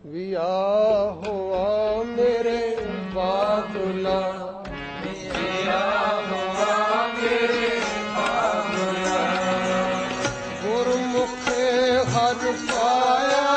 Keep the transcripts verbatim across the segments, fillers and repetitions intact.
ਵਿਆ ਹੋਆ ਮੇਰੇ ਬਾਬੁਲਾ, ਵਿਆ ਹੋਆ ਮੇਰੇ ਬਾਬੁਲਾ। ਗੁਰਮੁਖੇ ਹਰ ਪਾਇਆ,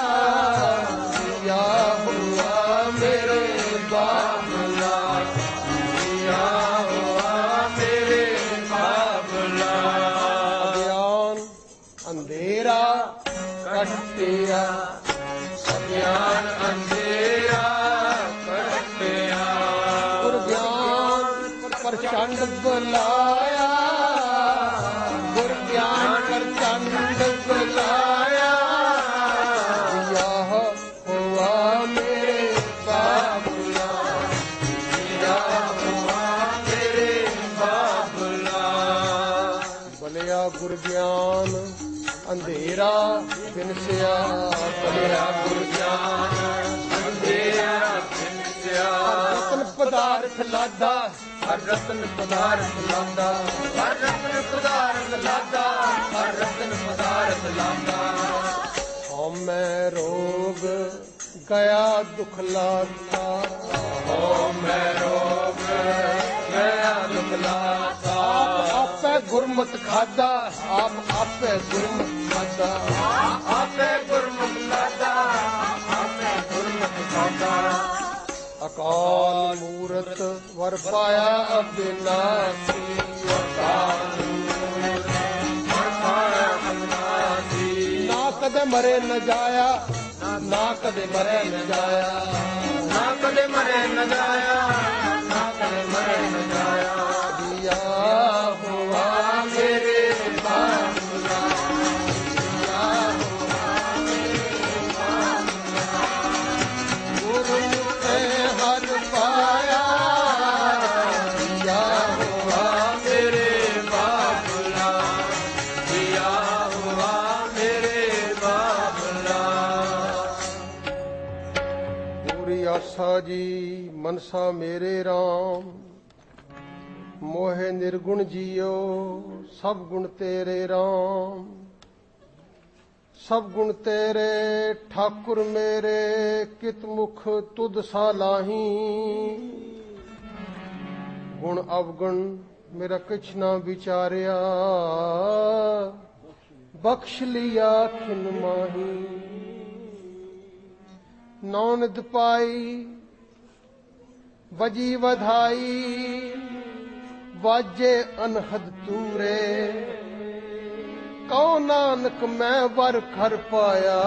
ਵਿਆ ਹੋਆ ਮੇਰੇ ਬਾਬੁਲਾ, ਵਿਆ ਹੋਆ ਮੇਰੇ ਬਾਬੁਲਾ। ਅਗਿਆਨ ਅੰਧੇਰਾ ਕੱਟਿਆ, ਗਿਆਨ ਅੰਧੇਰਾ ਕੱਟਿਆ। ਗੁਰ ਗਿਆਨ ਪ੍ਰਚੰਡ ਬੁਲਾਇਆ, ਗੁਰ ਗਿਆਨ ਪ੍ਰਚੰਡ ਬੁਲਾਇਆ। ਵਿਆ ਹੋਆ ਮੇਰੇ ਬਾਬੁਲਾ, ਵਿਆ ਹੋਆ ਮੇਰੇ ਬਾਬੁਲਾ। ਬਲਿਆ ਗੁਰ ਗਿਆਨ ਅੰਧੇਰਾ ਬਿਨਸਿਆ, ਬਲਿਆ ਗੁਰ ਗਿਆਨ ਅੰਧੇਰਾ ਬਿਨਸਿਆ। ਰਤਨ ਪਦਾਰਥ ਲਾਦਾ, ਹਰ ਰਤਨ ਪਦਾਰਥ ਲਾਦਾ, ਹਰ ਰਤਨ ਪਦਾਰਥ ਲਾਦਾ, ਹਰ ਰਤਨ ਪਦਾਰਥ ਲਾਦਾ। ਹਉਮੈ ਰੋਗ ਗਿਆ ਦੁਖ ਲਾਤਾ, ਹੋ ਮੈਂ ਰੋਗ ਗਿਆ ਦੁਖ ਲਾਤਾ। ਆਪ ਆਪੇ ਗੁਰਮਤਿ ਖਾਦਾ, ਆਪ ਆਪੇ ਗੁਰਮਤਿ ਖਾਦਾ। ਆਪੇ ਗੁਰਮੁਖ ਲਾਦਾ, ਆਪੇ ਗੁਰਮੁਖ ਖਾਦਾ। ਅਕਾਲ ਮੂਰਤ ਵਰ ਪਾਇਆ ਅਬਿਨਾਸੀ, ਅਕਾਲ ਮੂਰਤ ਵਰ ਪਾਇਆ ਅਬਿਨਾਸੀ। ਨਾ ਕਦੇ ਮਰੇ ਨ ਜਾਇਆ, ਨਾ ਕਦੇ ਮਰੇ ਨ ਜਾਇਆ। ਨਾ ਕਦੇ ਮਰੇ ਨ ਜਾਇਆ, ਨਾ ਕਦੇ ਮਰੇ ਨ ਜਾਇਆ। ਵਿਆ ਹੋਆ ਮੇਰੇ ਬਾਬੁਲਾ, ਵਿਆ ਹੋਆ ਮੇਰੇ ਬਾਬੁਲਾ। ਗੁਰਮੁਖੇ ਹਰ ਪਾਇਆ, ਵਿਆ ਹੋਆ ਮੇਰੇ ਬਾਬੁਲਾ, ਵਿਆ ਹੋਆ ਮੇਰੇ ਬਾਬੁਲਾ। ਪੂਰੀ ਆਸਾ ਜੀ ਮਨਸਾ ਮੇਰੇ RAM, ਮੋਹਿ ਨਿਰਗੁਣ ਜੀਓ ਸਭ ਗੁਣ ਤੇਰੇ RAM। ਸਭ ਗੁਣ ਤੇਰੇ ਠਾਕੁਰ ਮੇਰੇ, ਕਿਤ ਮੁਖ ਤੁਧ ਸਾਲਾਹੀ। ਗੁਣ ਅਵਗੁਣ ਮੇਰਾ ਕਿਛ ਨਾ ਵਿਚਾਰਿਆ, ਬਖਸ਼ ਲਿਆ ਖਿਨ ਮਾਹੀ। ਨੌਨਿਦ ਪਾਈ ਵਜੀ ਵਧਾਈ, ਵਾਜੇ ਅਨਹਦ ਤੂਰੇ। ਕਉ ਨਾਨਕ ਮੈਂ ਵਰ ਖਰ ਪਾਇਆ,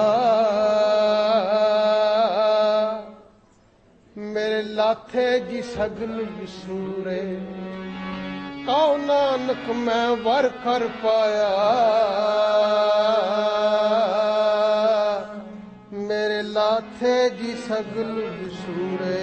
ਮੇਰੇ ਲਾਥੇ ਜੀ ਸਗਲ ਵਿਸੂਰੇ। ਕਉ ਨਾਨਕ ਮੈਂ ਵਰ ਖਰ ਪਾਇਆ, ਮੇਰੇ ਲਾਥੇ ਜੀ ਸਗਲ ਵਿਸੂਰੇ।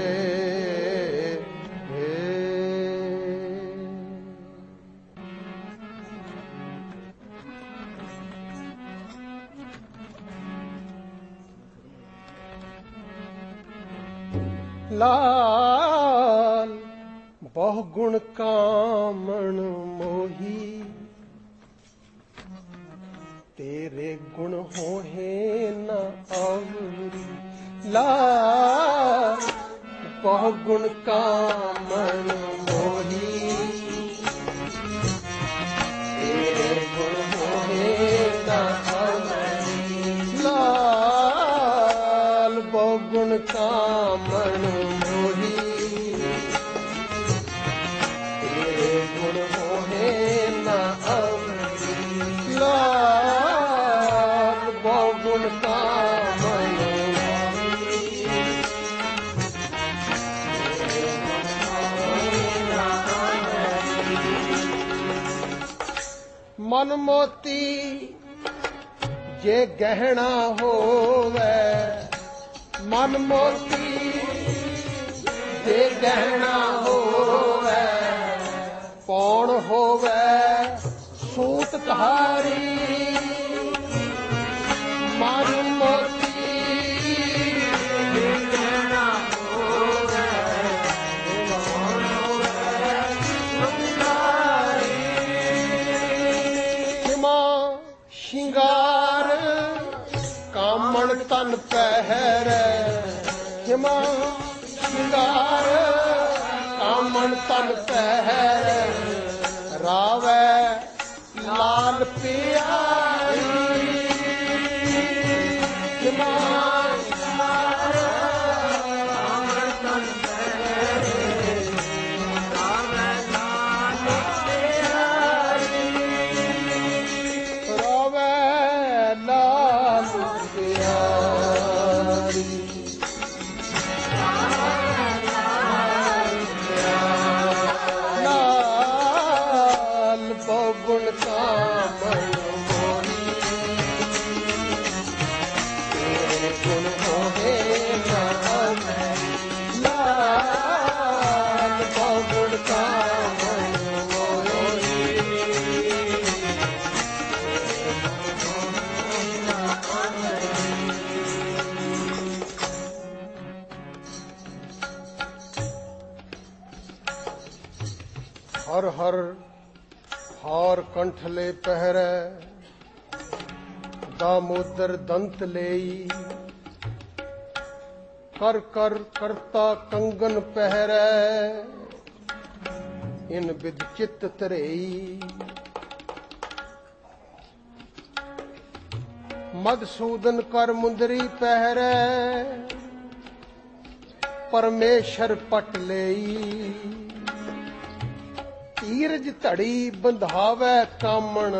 ਲਾਲ ਬਹੁ ਗੁਣ ਕਾਮਣ ਮੋਹੀ, ਤੇਰੇ ਗੁਣ ਹੋਏ ਨਾ ਆਵਰੀ। ਲਾਲ ਬਹੁ ਗੁਣ ਕਾਮਣ ਮੋਹੀ, ਤੇਰੇ ਗੁਣ ਹੋਏ ਨਾ ਆਵਰੀ। ਲਾਲ ਬਹੁ ਗੁਣ ਕਾਮਣ ਮੋਹੀ, ਤੇਰੇ ਗੁਣ ਹੋਏ ਨਾ ਆਵਰੀ। ਲਾਲ ਬਹੁ ਗੁਣ ਕਾਮਣ ਮੋਹੀ, ਤੇਰੇ ਗੁਣ ਹੋਏ ਨਾ ਆਵਰੀ। ਮਨ ਮੋਤੀ ਜੇ ਗਹਿਣਾ ਹੋਵੇ, ਮਨ ਮੋਤੀ ਜੇ ਗਹਿਣਾ ਹੋਵੇ। ਪੌਣ ਹੋਵੇ ਸੂਤ ਧਾਰੀ, ਮਨ ਮੋਤੀ ਜੇ ਗਹਿਣਾ ਹੋਵੇ। ਪੌਣ ਹੋਵੇ ਸੂਤ ਧਾਰੀ। ਖਿਮਾ ਸ਼ਿੰਗਾਰ ਕਾਮਣ ਤਨ ਪਹਿਰੈ, ਖਿਮਾ ਸ਼ਿੰਗਾਰ ਕਾਮਣ ਤਨ ਪਹਿਰ ਰਾਵੈ ਲਾਲ ਪਿਆਰੀ ਖਿਮਾ ਹਰ ਹਰ ਹਾਰ ਕੰਠਲੇ ਪਹਿਰੈ ਦਾਮੋਦਰ ਦੰਤ ਲਈ ਕਰ ਕਰ ਕਰਤਾ ਕੰਗਨ ਪਹਿਰੈ ਇਨ ਬਿਦ ਚਿਤ ਧਰਈ ਮਦਸੂਦਨ ਕਰ ਮੁੰਦਰੀ ਪਹਿਰੈ ਪਰਮੇਸ਼ਰ ਪਟ ਲਈ ਧੀਰਜ ਧੜੀ ਬੰਧਾਵੈ ਕਾਮਣ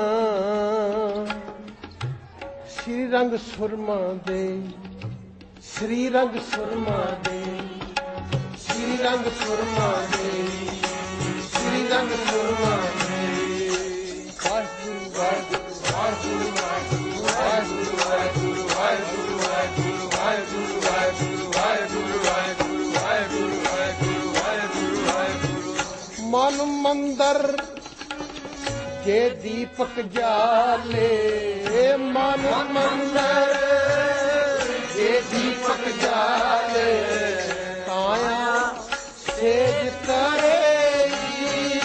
ਸ਼੍ਰੀ ਰੰਗ ਸੁਰਮਾ ਦੇ ਸ਼੍ਰੀ ਰੰਗ ਸੁਰਮਾ ਦੇ ਸ਼੍ਰੀ ਰੰਗ ਸੁਰਮਾ ਦੇ ਸ਼੍ਰੀ ਰੰਗ ਸੁਰਮਾ ਦੇ ਵਾਹਿਗੁਰੂ ਵਾਹਿਗੁਰੂ ਵਾਹਿਗੁਰੂ ਵਾਹਿਗੁਰੂ ਵਾਹਿਗੁਰੂ ਵਾਹਿਗੁਰੂ ਵਾਹਿਗੁਰੂ ਵਾਹਿਗੁਰੂ ਵਾਹਿਗੁਰੂ ਵਾਹਿਗੁਰੂ ਵਾਹਿਗੁਰੂ ਵਾਹਿਗੁਰੂ ਵਾਹਿਗੁਰੂ ਵਾਹਿਗੁਰੂ ਵਾਹਿਗੁਰੂ ਮਨ ਮੰਦਰ ਜੇ ਦੀਪਕ ਜਾਲੇ ਮਨ ਮੰਦਰ ਜੇ ਦੀਪਕ ਜਾਲੇ ਕਾਇਆ ਸੇਜ ਕਰੇਗੀ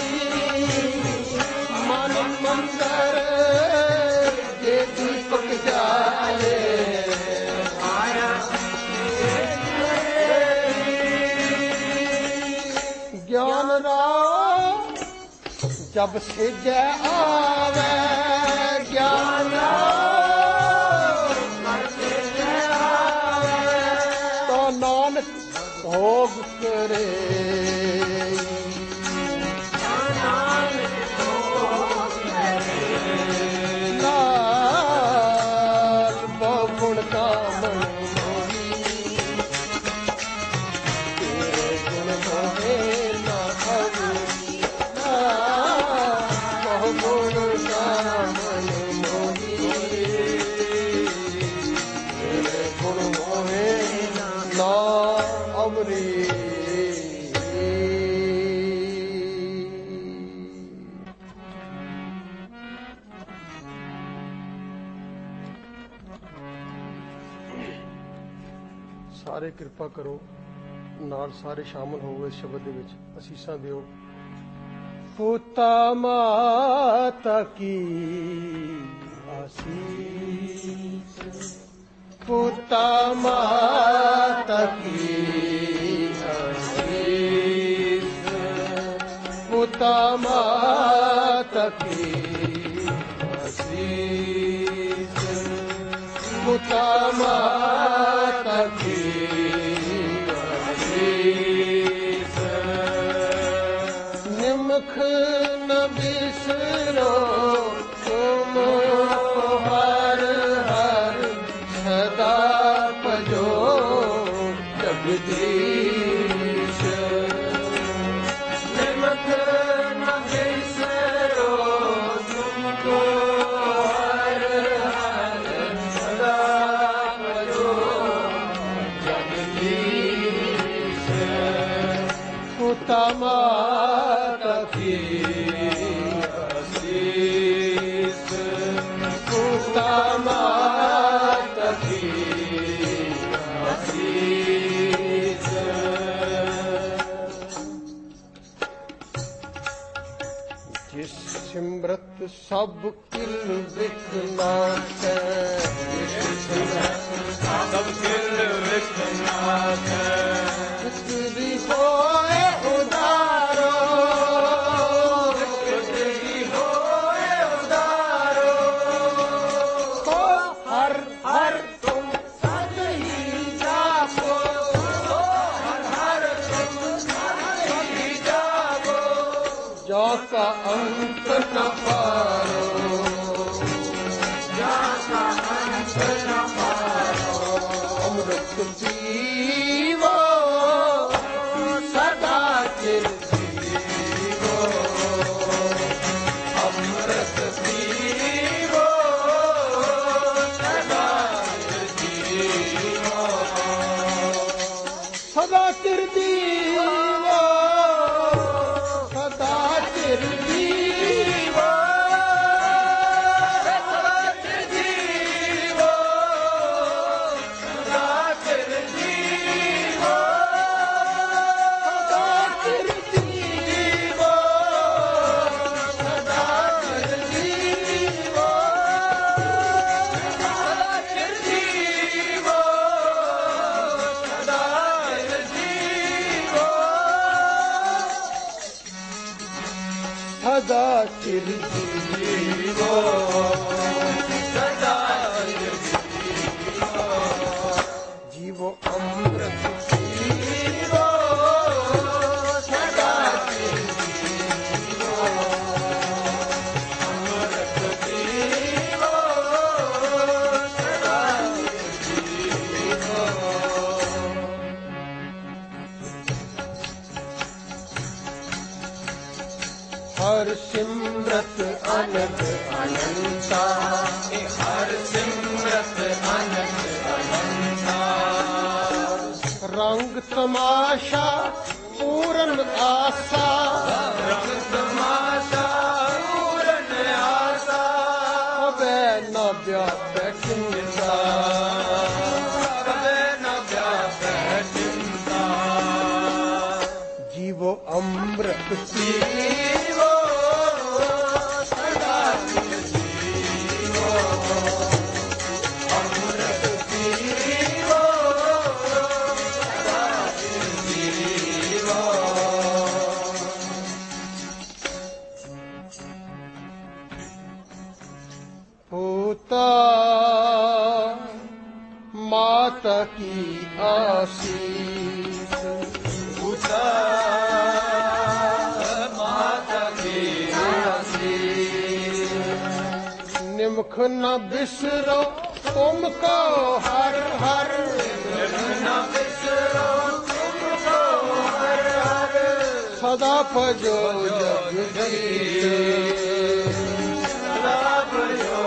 ਮਨ ਮੰਦਰ ਜੇ ਦੀਪਕ ਜਾਲੇ ਕਾਇਆ ਸੇਜ ਕਰੇਗੀ ਗਿਆਨ ਰਾਮ ਜਬ ਸੇਜੈ ਆਵੈ ਗਿਆਨ ਨਾਨਕ ਭੋਗ ਕਰੇ ਨਾਨਕ ਭੋਗ ਕਰੇ ਲਾਲ ਬਹੁਗੁਣ ਕਾਮਣ ਮੋਹੀ ਤੇਰੇ ਗੁਣ ਹੋਏ ਨਾ ਭਵੀ ਲਾਲ ਬਹੁਗੁਣ ਕਾਮਣ ਮੋਹੀ ਤੇਰੇ ਗੁਣ ਹੋਏ ਨਾ ਅਵਰੀ ਸਾਰੇ ਕਿਰਪਾ ਕਰੋ ਨਾਲ ਸਾਰੇ ਸ਼ਾਮਲ ਹੋਵੋ ਇਸ ਸ਼ਬਦ ਦੇ ਵਿੱਚ ਅਸੀਸਾਂ ਦਿਓ ਪੁੱਤਾ ਮਾਤਾ ਕੀ ਆਸੀਸ ਪੁੱਤਾ ਮਾਤਾ ਕੀ ਆਸੀਸ ਪੁੱਤਾ ਮਾਤਾ ਕੀ ਆਸੀਸ ਪੁੱਤਾ ਮਾਤਾ ਕੀ ਆਸੀਸ ਨਿਮਖ ਨ ਬਿਸਰੋ ਤੁਮ ਹਰ ਹਰ ਸਦਾ ਭਜੋ ਜਗਦੀਸ਼ ਨਿਮਖ ਨ ਬਿਸਰੋ ਤੁਮਕੋ ਹਰ ਹਰ ਸਦਾ ਭਜੋ ਜਗਦੀਸ਼ ਪੁੱਤਾ ਮਾਤਾ ਕੀ ਆਸੀਸ ਪੁੱਤਾ ਮਾਤਾ ਕੀ ਆਸੀਸ ਜਿਸ ਸਿਮਰਤ ਸਭ ਕਿਲ ਵਿਖਲਾਸੈ ਜਿਸ ਸਿਮਰਤ ਸਭ ਕਿਲ ਵਿਖਲਾਸੈ न पारो, जाका अंत न पारो। अमृत पीवो सदा चिर जीवो, अमृत पीवो सदा जीवो, सदा चिर जीवो, सदा चिर जीवो, सदा चिर जीवो, सदा चिर जीवो, सदा चिर जीवो, सदा चिर जीवो, सदा चिर जीवो, सदा चिर जीवो, सदा चिर जीवो, सदा चिर जीवो अमृत जीवो, सदा चिर जीवो, अमृत जीवो, सदा चिर जीवो। हर सिमरत अनंत अनंता, हर सिमरत अनंत अनंता, रंग तमाशा पूरन आशा, रंग तमाशा पूरन आशा, कबे न व्यापै चिंता, कबे न व्यापै चिंता, जीवो अमृत जीवो सदा चिर जीवो, अमृत जीवो, सदा चिर जीवो, होता माता की आशीष, उता माता की आशीष, निमख न बिसरो तुमको हर हर, न बिसरो तुमको हर हर, सदा भजो जगदीश, सदा भजो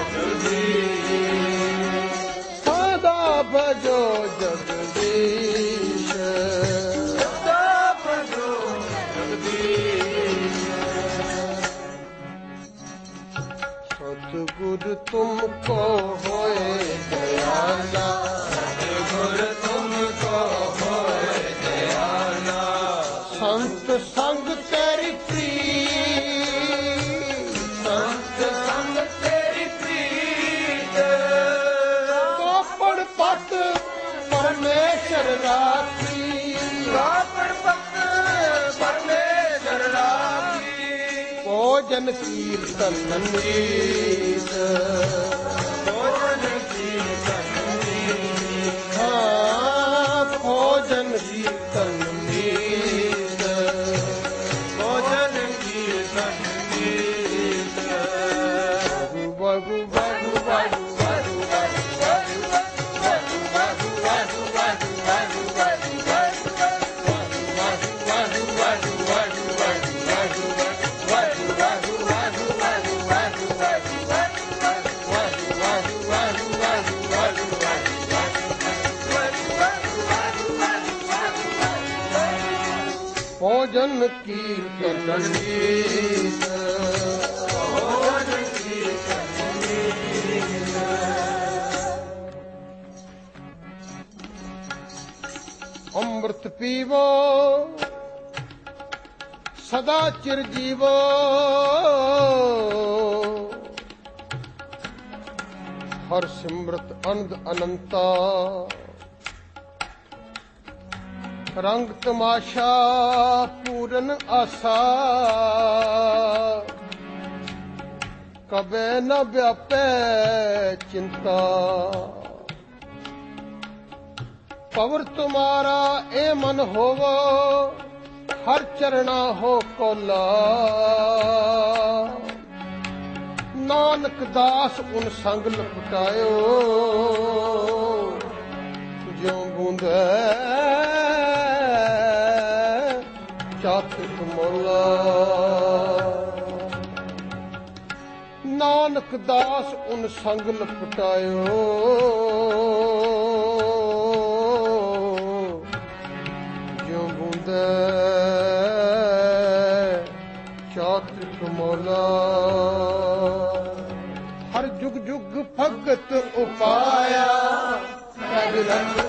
जगदीश, सदा भजो जगदीश, सदा भजो जगदीश, सतगुरु तुमको होए दयाला, गुरु तुमको होए दयाला, संत संग तेरी प्रीत, संत संग तेरी प्रीत, कापड़ पट परमेश्वर राखी, कापड़ पत परमेश्वर राखी, भोजन कीर्तन नीत, भोजन कीर्तन नीत, हाँ भोजन कीर्तन नीत, भोजन कीर्तन नीत, बहु बहु बहु बहु भोजन कीर्तन गीत, भोजन कीर्तन नीत, अमृत पीवो सदा चिर जीवो, हर सिमरत अनंद अनंता, रंग तमाशा पूरन आशा, कबे न व्यापै चिंता, पवर तुम्हारा ए मन होवो, हर चरणा हो कोला। ਨਾਨਕ ਦਾਸ ਉਨ ਸੰਗ ਲਪਟਾਇਓ ਜਿਉ ਬੂੰਦੈ ਚਾਤਕ ਮੋਲਾ ਨਾਨਕ ਦਾਸ ਉਨ ਸੰਗ ਲਪਟਾਇਓ ਜਿਉ ਬੂੰਦੈ ਚਾਤਕ ਮੋਲਾ ਹਰ ਜੁਗ ਜੁਗ ਭਗਤ ਉਪਾਇਆ ਸਭ ਰੰਗ